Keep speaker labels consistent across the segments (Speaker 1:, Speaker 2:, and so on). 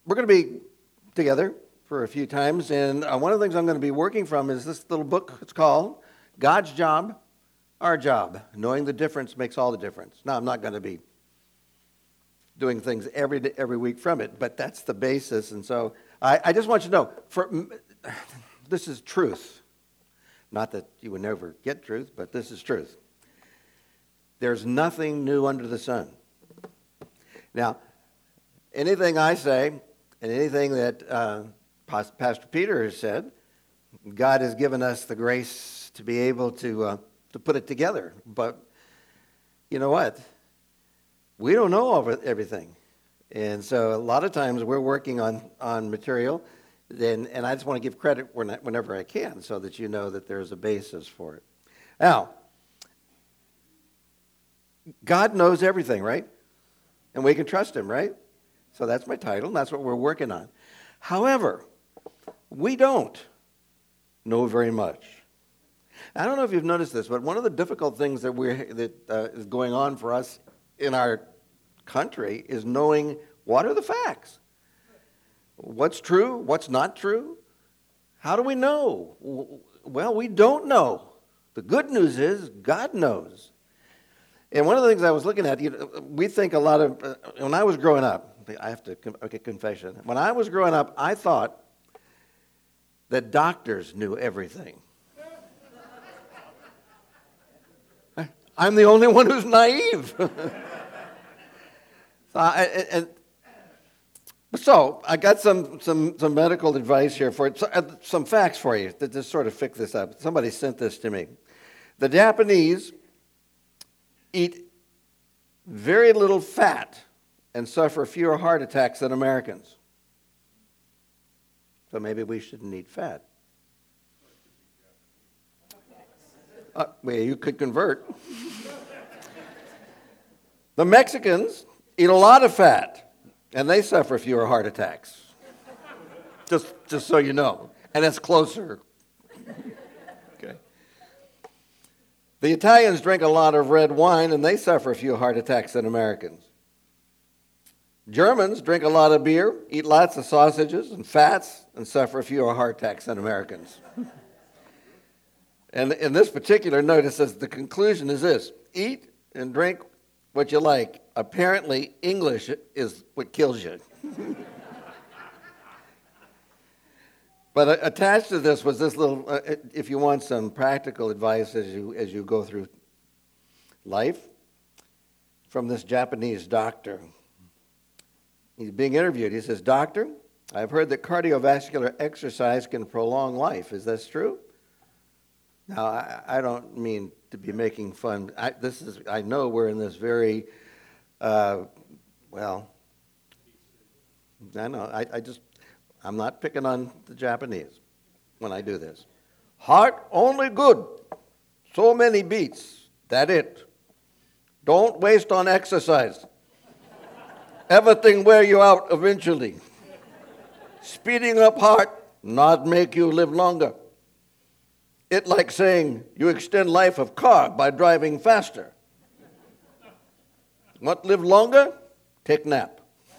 Speaker 1: We're going to be together for a few times, and one of the things I'm going to be working from is this little book. It's called God's Job, Our Job. Knowing the difference makes all the difference. Now, I'm not going to be doing things every week from it, but that's the basis. And so I just want you to know, this is truth. Not that you would never get truth, but this is truth. There's nothing new under the sun. Now, anything I say and anything that Pastor Peter has said, God has given us the grace to be able to put it together. But you know what? We don't know everything. And so a lot of times we're working on material, and I just want to give credit whenever I can so that you know that there's a basis for it. Now, God knows everything, right? And we can trust him, right? So that's my title, and that's what we're working on. However, we don't know very much. I don't know if you've noticed this, but one of the difficult things that is going on for us in our country is knowing what are the facts. What's true? What's not true? How do we know? Well, we don't know. The good news is God knows. And one of the things I was looking at, we think a lot of, when I was growing up, I have to make a confession. When I was growing up, I thought that doctors knew everything. I'm the only one who's naive. So I got some medical advice here for it, some facts for you to just sort of fix this up. Somebody sent this to me. The Japanese eat very little fat and suffer fewer heart attacks than Americans. So maybe we shouldn't eat fat. Well, you could convert. The Mexicans eat a lot of fat, and they suffer fewer heart attacks. Just so you know. And it's closer. Okay. The Italians drink a lot of red wine, and they suffer fewer heart attacks than Americans. Germans drink a lot of beer, eat lots of sausages and fats, and suffer fewer heart attacks than Americans. And in this particular note, it says the conclusion is this: eat and drink what you like. Apparently, English is what kills you. But attached to this was this little, if you want some practical advice as you go through life, from this Japanese doctor. He's being interviewed. He says, "Doctor, I've heard that cardiovascular exercise can prolong life. Is this true?" Now, I don't mean to be making fun. I know we're in this very, I know. I'm not picking on the Japanese when I do this. Heart only good. So many beats. That it. Don't waste on exercise. Everything wear you out eventually. Speeding up heart not make you live longer. It like saying you extend life of car by driving faster. Want live longer? Take nap.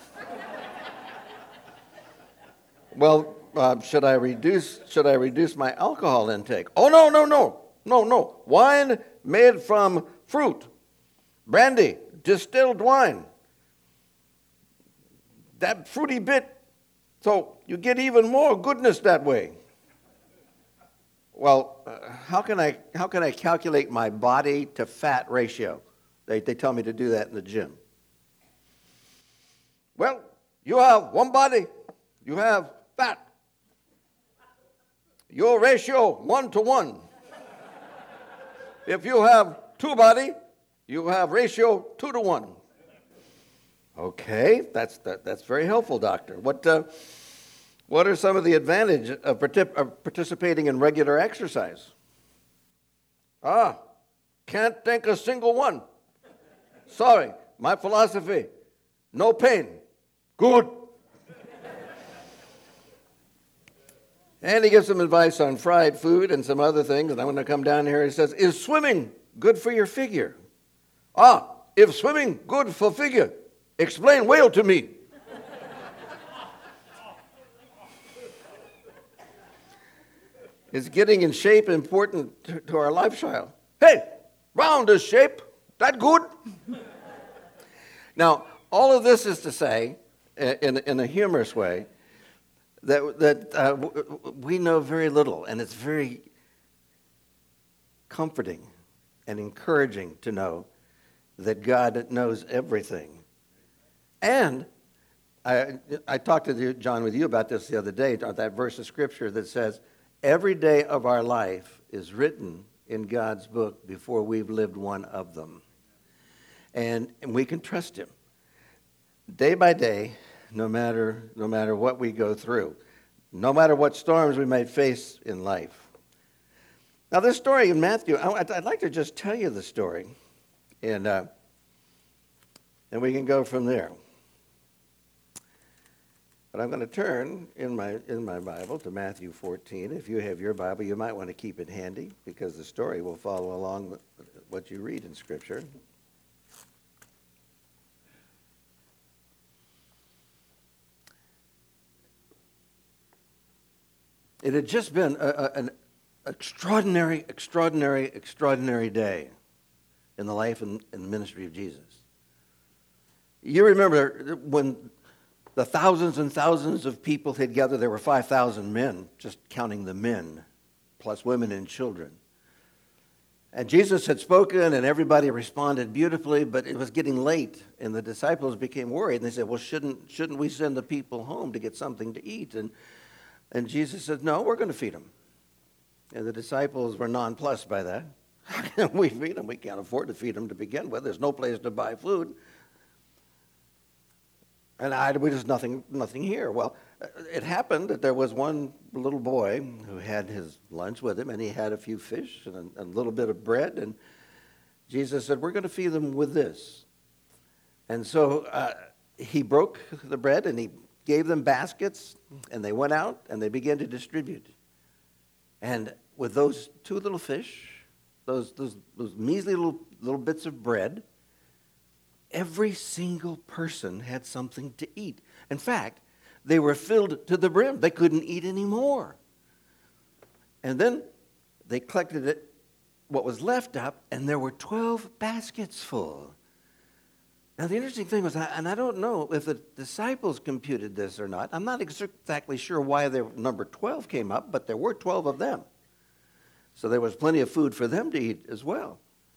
Speaker 1: Well, should I reduce my alcohol intake? Oh, no. Wine made from fruit. Brandy, distilled wine. That fruity bit, so you get even more goodness that way. Well, how can I calculate my body to fat ratio? They tell me to do that in the gym. Well, you have one body, you have fat. Your ratio 1-to-1. If you have two body, you have ratio 2-to-1. Okay, that's very helpful, doctor. What are some of the advantages of participating in regular exercise? Can't think a single one. Sorry, my philosophy, no pain. Good. And he gives some advice on fried food and some other things. And I'm going to come down here. He says, is swimming good for your figure? If swimming good for figure, explain whale to me. Is getting in shape important to our lifestyle? Hey, round is shape. That good? Now, all of this is to say, in a humorous way, that we know very little, and it's very comforting and encouraging to know that God knows everything. And I talked to you, John, with you about this the other day, that verse of Scripture that says, every day of our life is written in God's book before we've lived one of them. And we can trust him. Day by day, no matter what we go through, no matter what storms we may face in life. Now, this story in Matthew, I'd like to just tell you the story, and we can go from there. But I'm going to turn in my Bible to Matthew 14. If you have your Bible, you might want to keep it handy because the story will follow along with what you read in Scripture. It had just been an extraordinary day in the life and ministry of Jesus. You remember when the thousands and thousands of people had gathered, there were 5,000 men, just counting the men, plus women and children. And Jesus had spoken, and everybody responded beautifully, but it was getting late, and the disciples became worried. And they said, well, shouldn't we send the people home to get something to eat? And Jesus said, no, we're going to feed them. And the disciples were nonplussed by that. How can we feed them? We can't afford to feed them to begin with. There's no place to buy food. And we just nothing here. Well, it happened that there was one little boy who had his lunch with him, and he had a few fish and a little bit of bread. And Jesus said, we're going to feed them with this. And so he broke the bread, and he gave them baskets, and they went out, and they began to distribute. And with those two little fish, those measly little bits of bread, every single person had something to eat. In fact, they were filled to the brim. They couldn't eat any more. And then they collected it, what was left up, and there were 12 baskets full. Now, the interesting thing was, and I don't know if the disciples computed this or not. I'm not exactly sure why their number 12 came up, but there were 12 of them. So there was plenty of food for them to eat as well.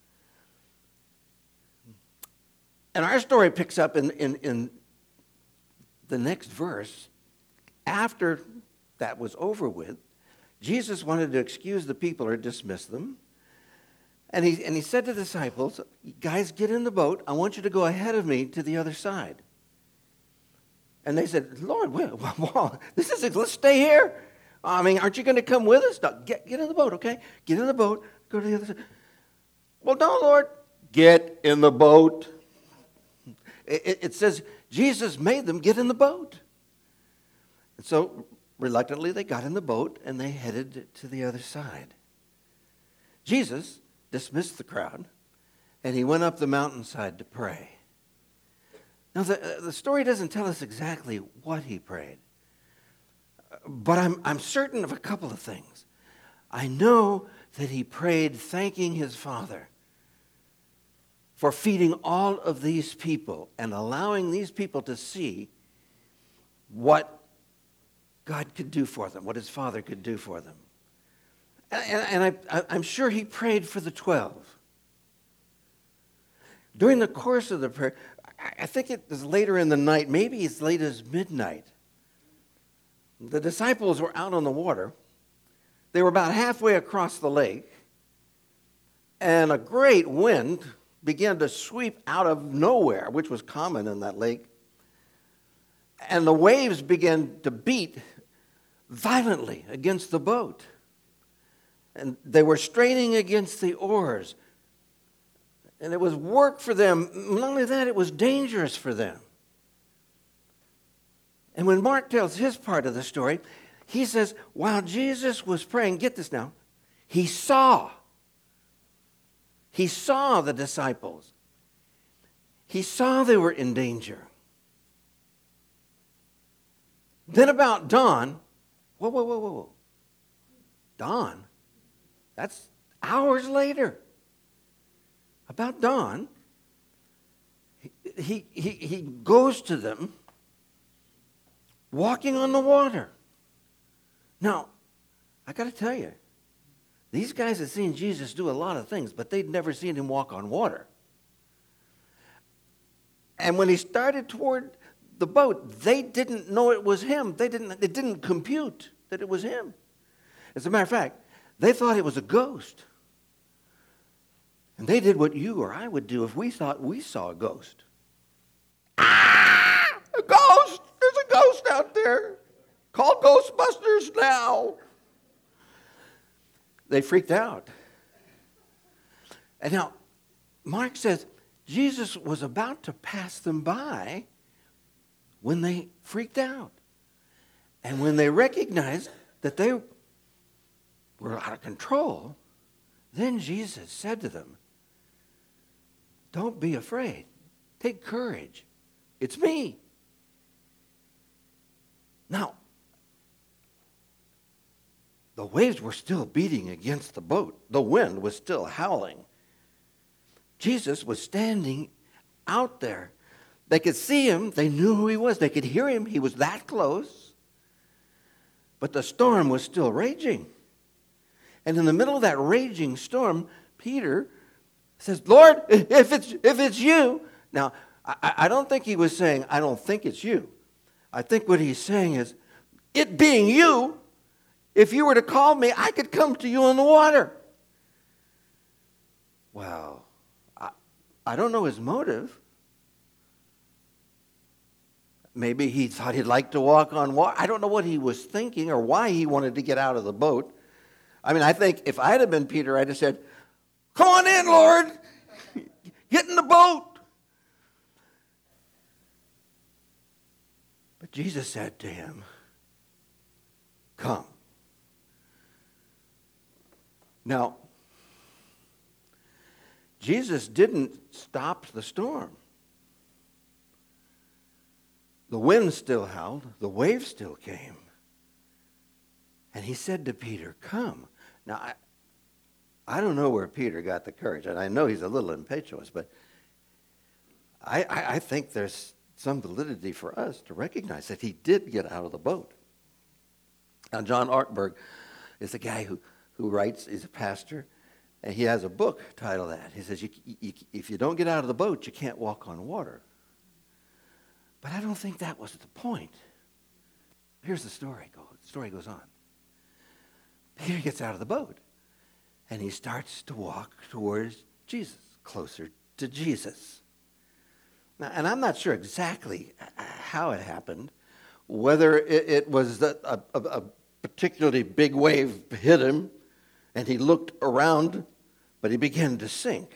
Speaker 1: And our story picks up in the next verse. After that was over with, Jesus wanted to excuse the people or dismiss them. And he said to the disciples, guys, get in the boat. I want you to go ahead of me to the other side. And they said, Lord, let's stay here. I mean, aren't you going to come with us? No, get in the boat, okay? Get in the boat. Go to the other side. Well, no, Lord. Get in the boat. It says Jesus made them get in the boat. And so, reluctantly, they got in the boat and they headed to the other side. Jesus dismissed the crowd, and he went up the mountainside to pray. Now, the story doesn't tell us exactly what he prayed, but I'm certain of a couple of things. I know that he prayed thanking his Father for feeding all of these people and allowing these people to see what God could do for them, what his Father could do for them. And I'm sure he prayed for the 12. During the course of the prayer, I think it was later in the night, maybe as late as midnight, the disciples were out on the water. They were about halfway across the lake, and a great wind began to sweep out of nowhere, which was common in that lake. And the waves began to beat violently against the boat. And they were straining against the oars. And it was work for them. Not only that, it was dangerous for them. And when Mark tells his part of the story, he says, while Jesus was praying, get this now, he saw the disciples. He saw they were in danger. Then about dawn, whoa. dawn. That's hours later. About dawn, he goes to them walking on the water. Now, I got to tell you, these guys had seen Jesus do a lot of things, but they'd never seen him walk on water. And when he started toward the boat, they didn't know it was him. It didn't compute that it was him. As a matter of fact, they thought it was a ghost. And they did what you or I would do if we thought we saw a ghost. Ah! A ghost! There's a ghost out there. Call Ghostbusters now. They freaked out. And now, Mark says Jesus was about to pass them by when they freaked out. And when they recognized that they were out of control, then Jesus said to them, "Don't be afraid. Take courage. It's me." Now, the waves were still beating against the boat. The wind was still howling. Jesus was standing out there. They could see him. They knew who he was. They could hear him. He was that close. But the storm was still raging. And in the middle of that raging storm, Peter says, "Lord, if it's you." Now, I don't think he was saying, "I don't think it's you." I think what he's saying is, it being you, if you were to call me, I could come to you on the water. Well, I don't know his motive. Maybe he thought he'd like to walk on water. I don't know what he was thinking or why he wanted to get out of the boat. I mean, I think if I had been Peter, I'd have said, "Come on in, Lord. Get in the boat." But Jesus said to him, "Come." Now, Jesus didn't stop the storm. The wind still howled. The waves still came. And he said to Peter, "Come." Now, I don't know where Peter got the courage, and I know he's a little impetuous, but I think there's some validity for us to recognize that he did get out of the boat. Now, John Ortberg is a guy who writes, he's a pastor, and he has a book titled that. He says, if you don't get out of the boat, you can't walk on water. But I don't think that was the point. Here's the story. The story goes on. Peter gets out of the boat, and he starts to walk towards Jesus, closer to Jesus. Now, and I'm not sure exactly how it happened, whether it was that a particularly big wave hit him, and he looked around, but he began to sink.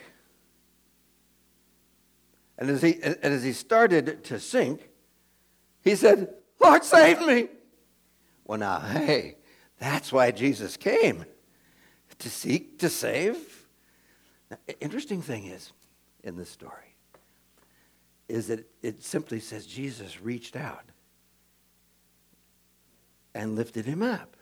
Speaker 1: And as he started to sink, he said, "Lord, save me." Well, now, hey, that's why Jesus came, to seek, to save. Now, interesting thing is, in this story, is that it simply says Jesus reached out and lifted him up.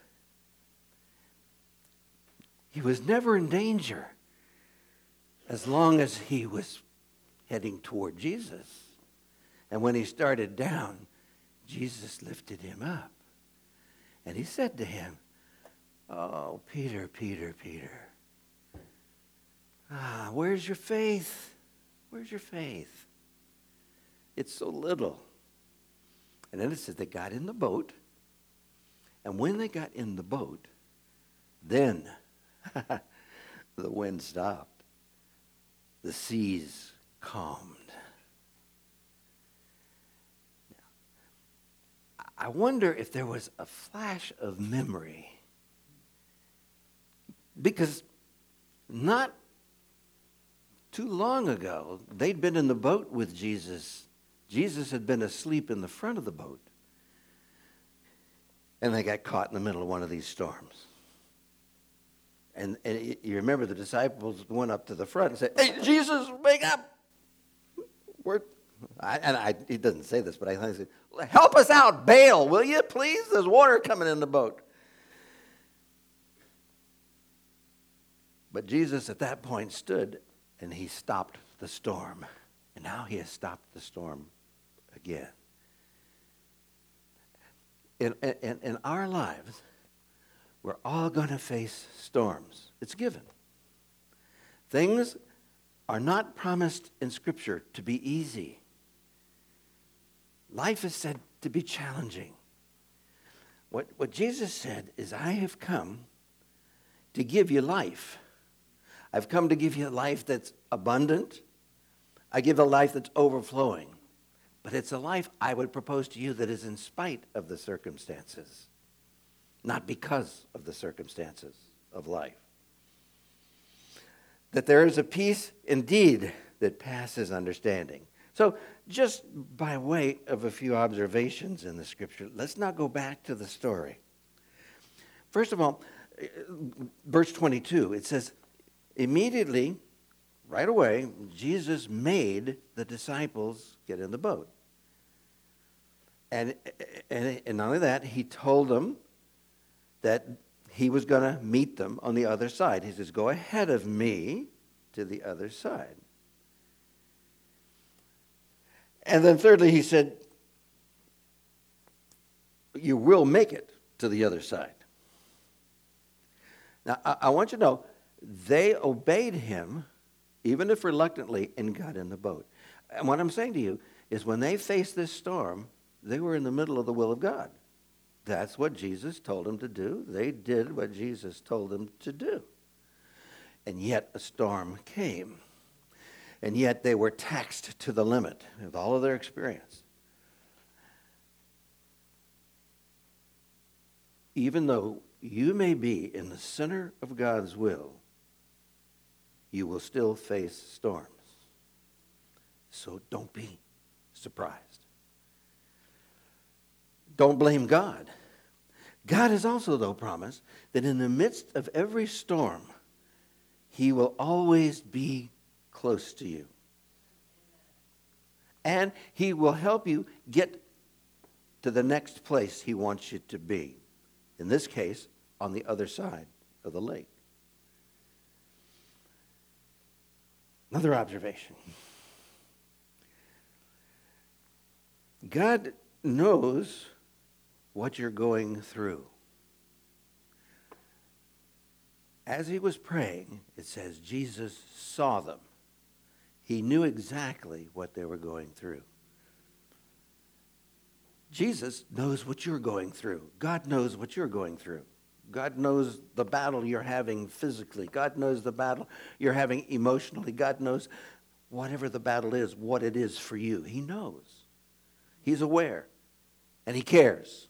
Speaker 1: He was never in danger as long as he was heading toward Jesus. And when he started down, Jesus lifted him up. And he said to him, "Oh, Peter, Peter, Peter. Where's your faith? Where's your faith? It's so little." And then it says they got in the boat. And when they got in the boat, then the wind stopped. The seas calmed. Now, I wonder if there was a flash of memory. Because not too long ago, they'd been in the boat with Jesus. Jesus had been asleep in the front of the boat. And they got caught in the middle of one of these storms. And you remember the disciples went up to the front and said, "Hey, Jesus, wake up." He doesn't say this, but I think he said, "Help us out, bail, will you, please? There's water coming in the boat." But Jesus at that point stood and he stopped the storm. And now he has stopped the storm again. In our lives, we're all going to face storms. It's given. Things are not promised in Scripture to be easy. Life is said to be challenging. What Jesus said is, I have come to give you life. I've come to give you a life that's abundant. I give a life that's overflowing. But it's a life, I would propose to you, that is in spite of the circumstances, not because of the circumstances of life. That there is a peace indeed that passes understanding. So just by way of a few observations in the Scripture, let's now go back to the story. First of all, verse 22, it says, immediately, right away, Jesus made the disciples get in the boat. And not only that, he told them that he was going to meet them on the other side. He says, go ahead of me to the other side. And then thirdly, he said, you will make it to the other side. Now, I want you to know, they obeyed him, even if reluctantly, and got in the boat. And what I'm saying to you is when they faced this storm, they were in the middle of the will of God. That's what Jesus told them to do. They did what Jesus told them to do. And yet a storm came. And yet they were taxed to the limit with all of their experience. Even though you may be in the center of God's will, you will still face storms. So don't be surprised. Don't blame God. God has also, though, promised that in the midst of every storm, he will always be close to you. And he will help you get to the next place he wants you to be. In this case, on the other side of the lake. Another observation. God knows what you're going through. As he was praying, it says Jesus saw them. He knew exactly what they were going through. Jesus knows what you're going through. God knows what you're going through. God knows the battle you're having physically. God knows the battle you're having emotionally. God knows whatever the battle is, what it is for you. He knows. He's aware. And he cares.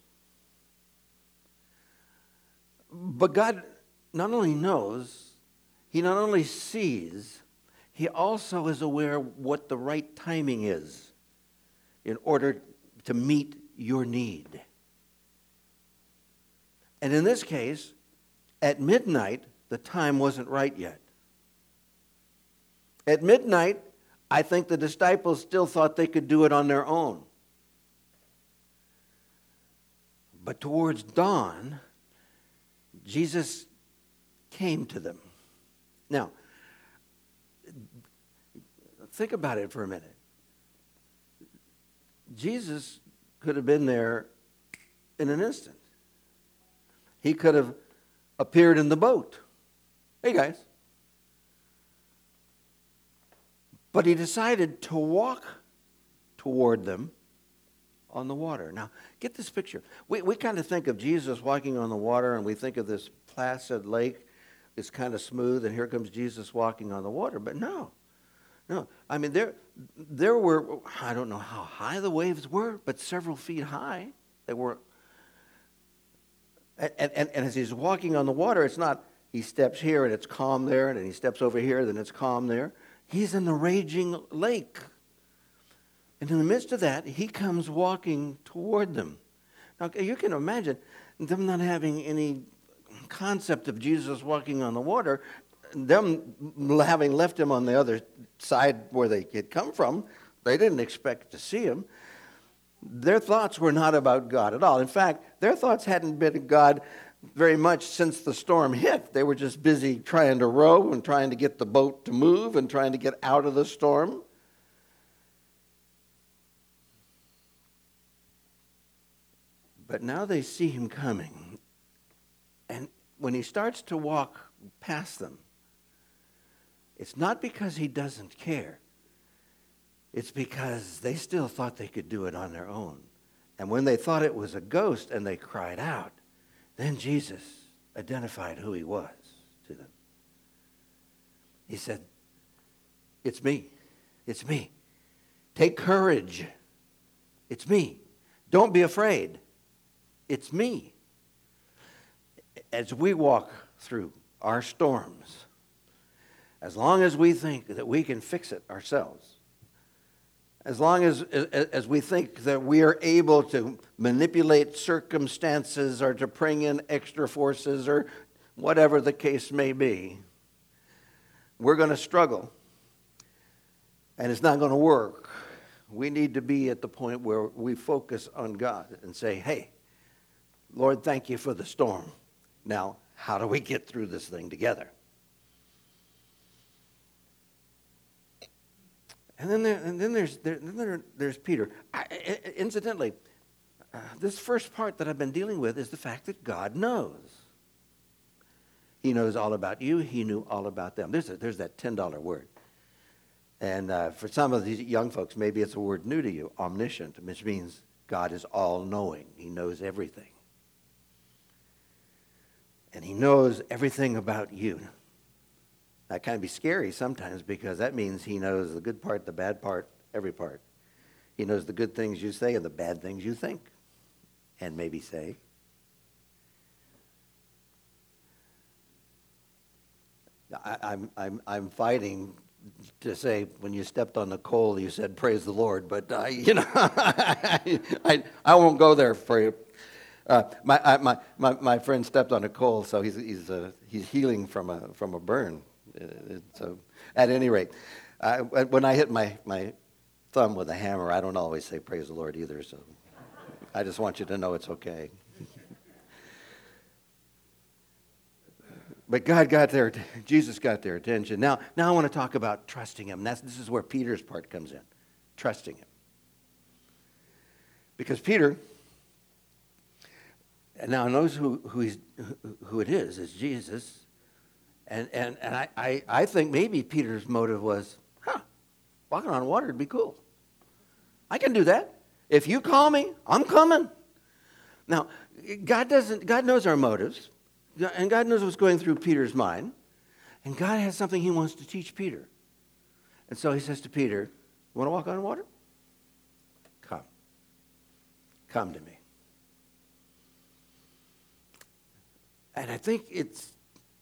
Speaker 1: But God not only knows, he not only sees, he also is aware what the right timing is in order to meet your need. And in this case, at midnight, the time wasn't right yet. At midnight, I think the disciples still thought they could do it on their own. But towards dawn, Jesus came to them. Now, think about it for a minute. Jesus could have been there in an instant. He could have appeared in the boat. Hey, guys. But he decided to walk toward them on the water. Now, get this picture. We kind of think of Jesus walking on the water, and we think of this placid lake. It's kind of smooth, and here comes Jesus walking on the water. But no. I mean, there were, I don't know how high the waves were, but several feet high. They were. And as he's walking on the water, it's not he steps here and it's calm there, and then he steps over here, then it's calm there. He's in the raging lake. And in the midst of that, he comes walking toward them. Now, you can imagine them not having any concept of Jesus walking on the water, them having left him on the other side where they had come from. They didn't expect to see him. Their thoughts were not about God at all. In fact, their thoughts hadn't been God very much since the storm hit. They were just busy trying to row and trying to get the boat to move and trying to get out of the storm. But now they see him coming. And when he starts to walk past them, it's not because he doesn't care. It's because they still thought they could do it on their own. And when they thought it was a ghost and they cried out, then Jesus identified who he was to them. He said, "It's me. It's me. Take courage. It's me. Don't be afraid. It's me." As we walk through our storms, as long as we think that we can fix it ourselves, as long as we think that we are able to manipulate circumstances or to bring in extra forces or whatever the case may be, we're going to struggle. And it's not going to work. We need to be at the point where we focus on God and say, "Hey, Lord, thank you for the storm. Now, how do we get through this thing together?" And then there's Peter. Incidentally, this first part that I've been dealing with is the fact that God knows. He knows all about you. He knew all about them. There's that $10 word. And for some of these young folks, maybe it's a word new to you, omniscient, which means God is all-knowing. He knows everything. And he knows everything about you. That can be scary sometimes because that means he knows the good part, the bad part, every part. He knows the good things you say and the bad things you think and maybe say. I'm fighting to say when you stepped on the coal, you said, "Praise the Lord," but I won't go there for you. My friend stepped on a coal, so he's healing from a burn. So, at any rate, when I hit my thumb with a hammer, I don't always say "Praise the Lord" either. So, I just want you to know it's okay. But Jesus got their attention. Now I want to talk about trusting him. This is where Peter's part comes in, trusting him. Because Peter now knows who it is. It's Jesus. And I think maybe Peter's motive was, walking on water would be cool. I can do that. If you call me, I'm coming. Now, God knows our motives, and God knows what's going through Peter's mind, and God has something he wants to teach Peter. And so he says to Peter, "You want to walk on water? Come. Come to me." And I think it's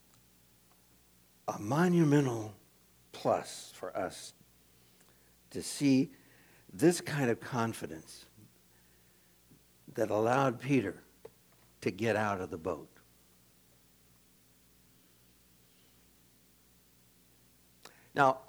Speaker 1: a monumental plus for us to see this kind of confidence that allowed Peter to get out of the boat. Now,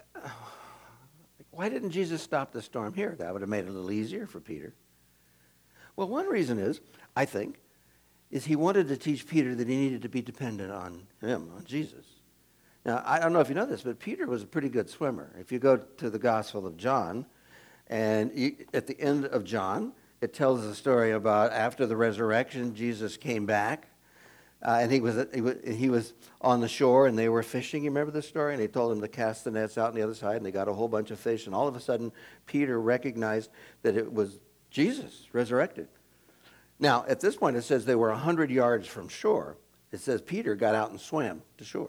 Speaker 1: why didn't Jesus stop the storm here? That would have made it a little easier for Peter. Well, one reason is, I think, is he wanted to teach Peter that he needed to be dependent on him, on Jesus. Now, I don't know if you know this, but Peter was a pretty good swimmer. If you go to the Gospel of John, and at the end of John, it tells the story about after the resurrection, Jesus came back, and he was on the shore, and they were fishing. You remember the story? And he told them to cast the nets out on the other side, and they got a whole bunch of fish. And all of a sudden, Peter recognized that it was Jesus resurrected. Now, at this point, it says they were 100 yards from shore. It says Peter got out and swam to shore.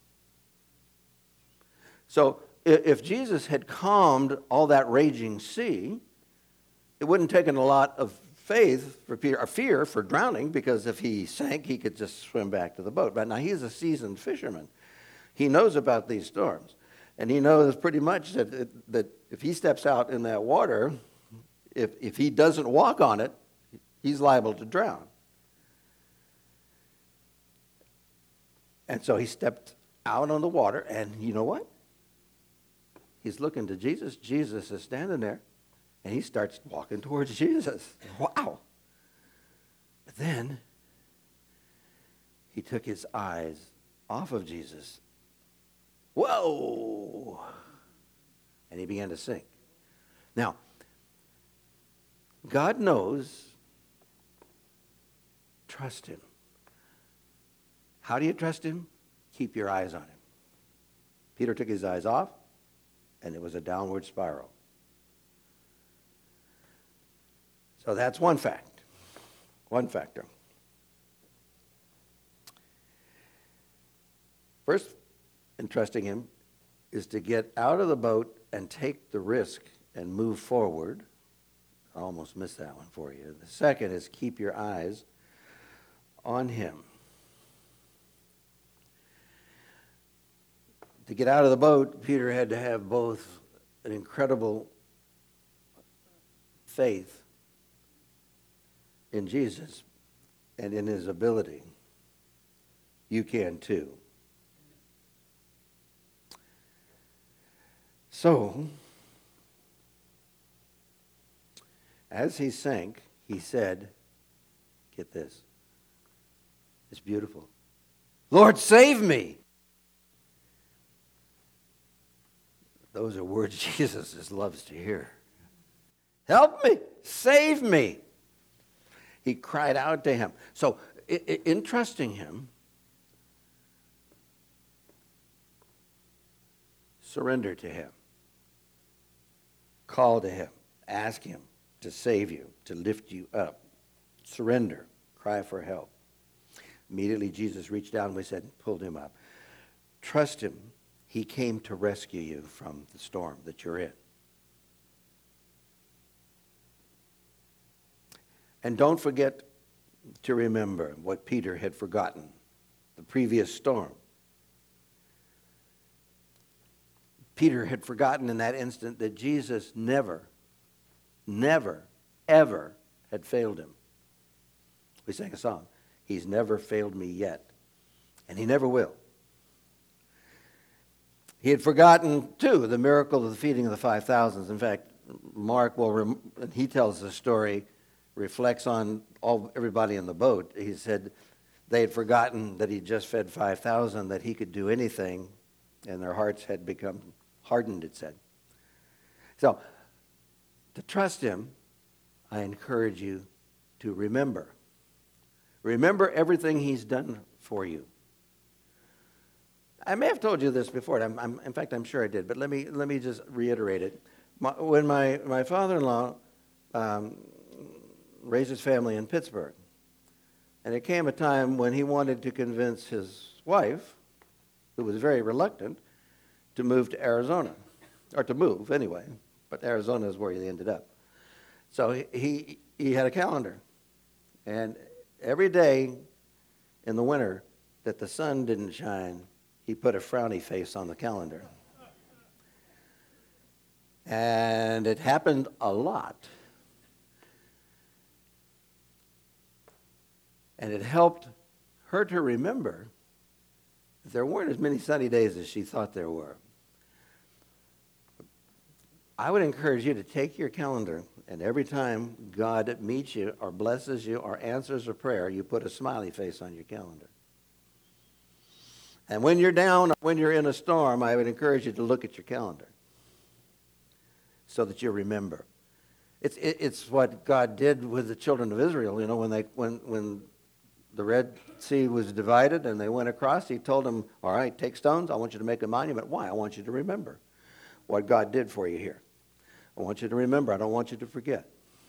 Speaker 1: So if Jesus had calmed all that raging sea, it wouldn't have taken a lot of faith for Peter, or fear for drowning, because if he sank, he could just swim back to the boat. But now he's a seasoned fisherman. He knows about these storms. And he knows pretty much that if he steps out in that water, if he doesn't walk on it, he's liable to drown. And so he stepped out on the water, and you know what? He's looking to Jesus. Jesus is standing there, and he starts walking towards Jesus. Wow. But then he took his eyes off of Jesus. Whoa! And he began to sink. Now, God knows, trust him. How do you trust him? Keep your eyes on him. Peter took his eyes off, and it was a downward spiral. So that's one fact, one factor. First, in trusting him, is to get out of the boat and take the risk and move forward. I almost missed that one for you. The second is keep your eyes on him. To get out of the boat, Peter had to have both an incredible faith in Jesus and in his ability. You can too. So, as he sank, he said, get this, it's beautiful, Lord, save me. Those are words Jesus just loves to hear. Help me, save me. He cried out to him. So, in trusting him, surrender to him. Call to him. Ask him to save you, to lift you up. Surrender. Cry for help. Immediately, Jesus reached down, we said, and pulled him up. Trust him. He came to rescue you from the storm that you're in. And don't forget to remember what Peter had forgotten, the previous storm. Peter had forgotten in that instant that Jesus never, ever had failed him. We sang a song, He's never failed me yet, and he never will. He had forgotten, too, the miracle of the feeding of the 5,000. In fact, Mark, he tells the story, reflects on everybody in the boat. He said they had forgotten that he just fed 5,000, that he could do anything, and their hearts had become hardened, it said. So, to trust him, I encourage you to remember. Remember everything he's done for you. I may have told you this before. In fact, I'm sure I did, but let me just reiterate it. When my father-in-law raised his family in Pittsburgh, and it came a time when he wanted to convince his wife, who was very reluctant, to move to Arizona, or to move anyway, but Arizona is where he ended up. So he had a calendar, and every day in the winter that the sun didn't shine, he put a frowny face on the calendar. And it happened a lot. And it helped her to remember that there weren't as many sunny days as she thought there were. I would encourage you to take your calendar, and every time God meets you or blesses you or answers a prayer, you put a smiley face on your calendar. And when you're down or when you're in a storm, I would encourage you to look at your calendar so that you remember. It's what God did with the children of Israel. You know, when the Red Sea was divided and they went across, he told them, all right, take stones. I want you to make a monument. Why? I want you to remember what God did for you here. I want you to remember. I don't want you to forget.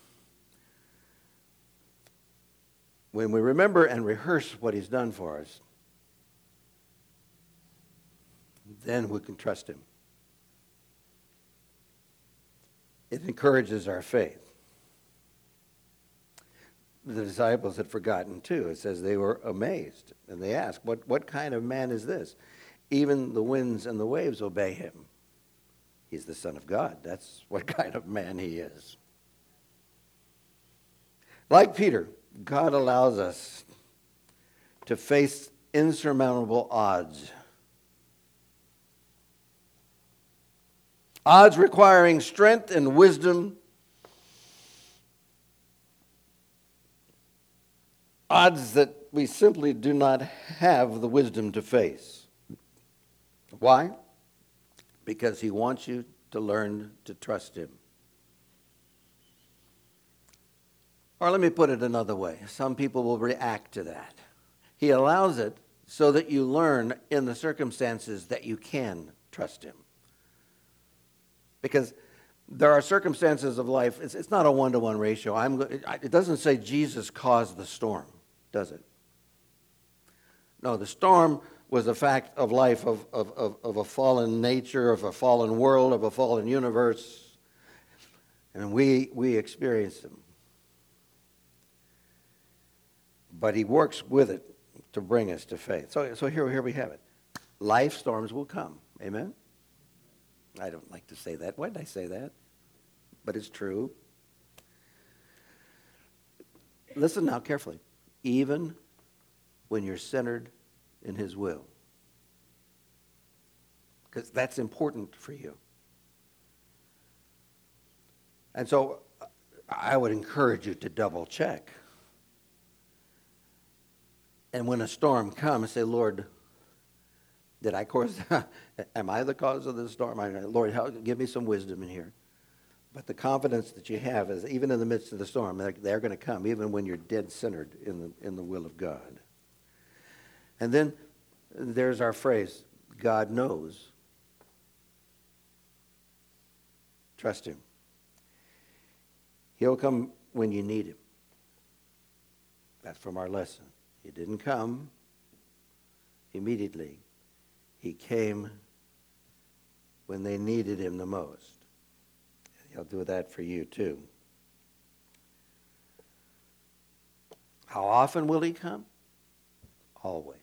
Speaker 1: When we remember and rehearse what he's done for us, then we can trust him. It encourages our faith. The disciples had forgotten too. It says they were amazed, and they asked, what kind of man is this? Even the winds and the waves obey him. He's the Son of God. That's what kind of man he is. Like Peter, God allows us to face insurmountable odds. Odds requiring strength and wisdom. odds that we simply do not have the wisdom to face. Why? Because he wants you to learn to trust him. Or let me put it another way. Some people will react to that. He allows it so that you learn in the circumstances that you can trust him. Because there are circumstances of life, it's not a one-to-one ratio. It doesn't say Jesus caused the storm, does it? No, the storm was a fact of life, of a fallen nature, of a fallen world, of a fallen universe. And we experience them. But he works with it to bring us to faith. So here we have it. Life storms will come. Amen? I don't like to say that. Why did I say that? But it's true. Listen now carefully. Even when you're centered in his will. Because that's important for you. And so I would encourage you to double check. And when a storm comes, say, Lord, did I cause, am I the cause of this storm? Lord, give me some wisdom in here. But the confidence that you have is even in the midst of the storm, they're going to come, even when you're dead centered in the will of God. And then there's our phrase, God knows. Trust him. He'll come when you need him. That's from our lesson. He didn't come immediately. He came when they needed him the most. He'll do that for you too. How often will he come? Always.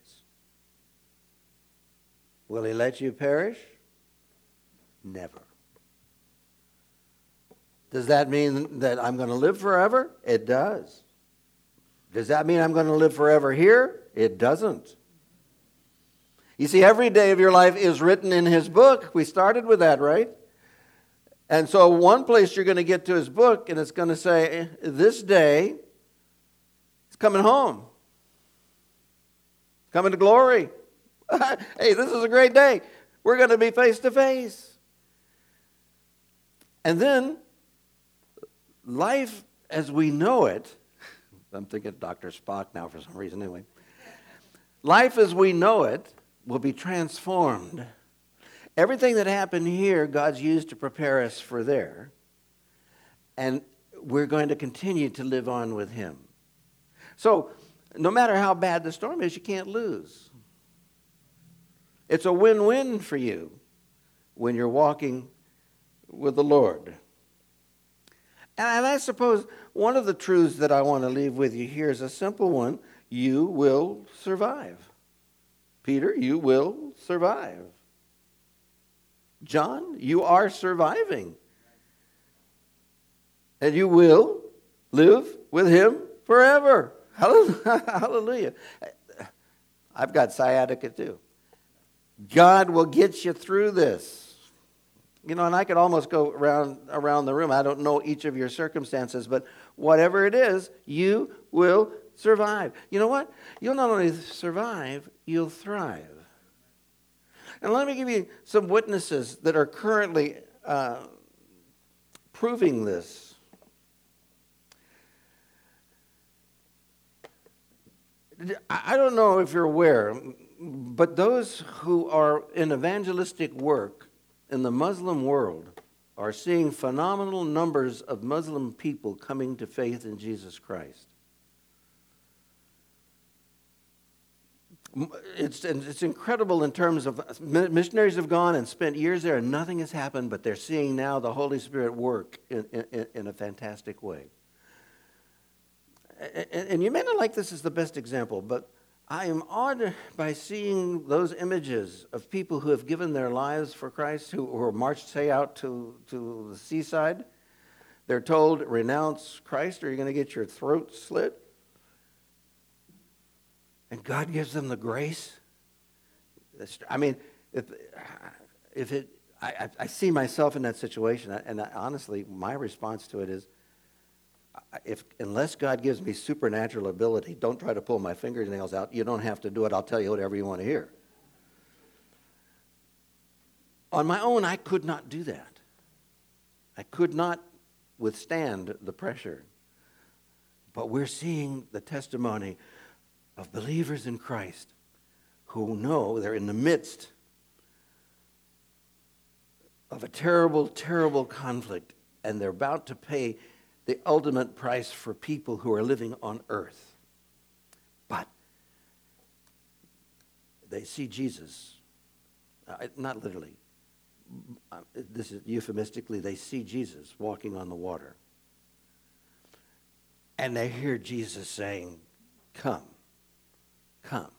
Speaker 1: Will he let you perish? Never. Does that mean that I'm going to live forever? It does. Does that mean I'm going to live forever here? It doesn't. You see, every day of your life is written in his book. We started with that, right? And so one place you're going to get to his book, and it's going to say, this day is coming home. Coming to glory. Hey, this is a great day. We're going to be face to face. And then, life as we know it, I'm thinking of Dr. Spock now for some reason anyway. Life as we know it will be transformed. Everything that happened here, God's used to prepare us for there. And we're going to continue to live on with him. So, no matter how bad the storm is, you can't lose. It's a win-win for you when you're walking with the Lord. And I suppose one of the truths that I want to leave with you here is a simple one. You will survive. Peter, you will survive. John, you are surviving. And you will live with him forever. Hallelujah. I've got sciatica too. God will get you through this. You know, and I could almost go around the room. I don't know each of your circumstances, but whatever it is, you will survive. You know what? You'll not only survive, you'll thrive. And let me give you some witnesses that are currently proving this. I don't know if you're aware, but those who are in evangelistic work in the Muslim world are seeing phenomenal numbers of Muslim people coming to faith in Jesus Christ. It's incredible in terms of missionaries have gone and spent years there and nothing has happened, but they're seeing now the Holy Spirit work in a fantastic way. And you may not like this as the best example, but I am awed by seeing those images of people who have given their lives for Christ, who are marched, say, out to the seaside. They're told, renounce Christ or you're going to get your throat slit. And God gives them the grace. I mean, I see myself in that situation, and honestly, my response to it is, Unless God gives me supernatural ability, don't try to pull my fingernails out. You don't have to do it. I'll tell you whatever you want to hear. On my own, I could not do that. I could not withstand the pressure. But we're seeing the testimony of believers in Christ who know they're in the midst of a terrible, terrible conflict, and they're about to pay the ultimate price for people who are living on earth. But they see Jesus, not literally, this is euphemistically, they see Jesus walking on the water. And they hear Jesus saying, "Come, come."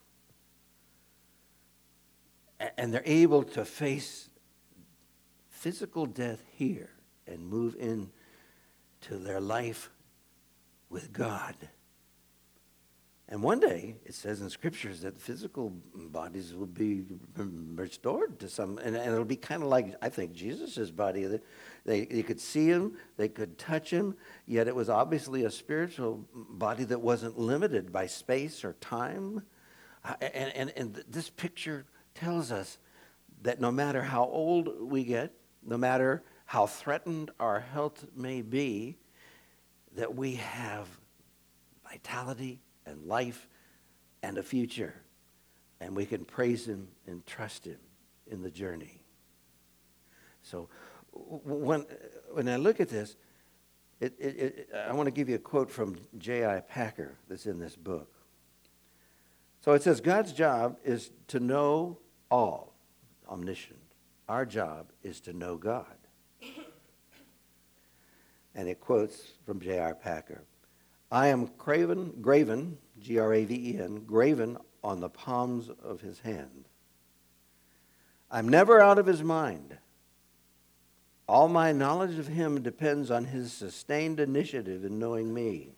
Speaker 1: And they're able to face physical death here and move in to their life with God. And one day, it says in Scriptures that physical bodies will be restored to some, and it'll be kind of like, I think, Jesus' body. You could see him, they could touch him, yet it was obviously a spiritual body that wasn't limited by space or time. And this picture tells us that no matter how old we get, no matter how threatened our health may be, that we have vitality and life and a future, and we can praise him and trust him in the journey. So when I look at this, I want to give you a quote from J.I. Packer that's in this book. So it says, God's job is to know all, omniscient. Our job is to know God. And it quotes from J.R. Packer, I am graven, G-R-A-V-E-N, graven on the palms of his hand. I'm never out of his mind. All my knowledge of him depends on his sustained initiative in knowing me.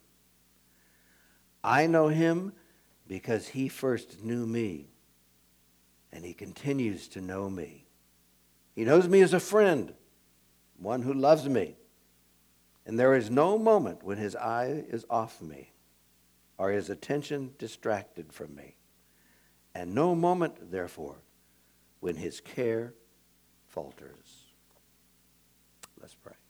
Speaker 1: I know him because he first knew me, and he continues to know me. He knows me as a friend, one who loves me, and there is no moment when his eye is off me or his attention distracted from me, and no moment, therefore, when his care falters. Let's pray.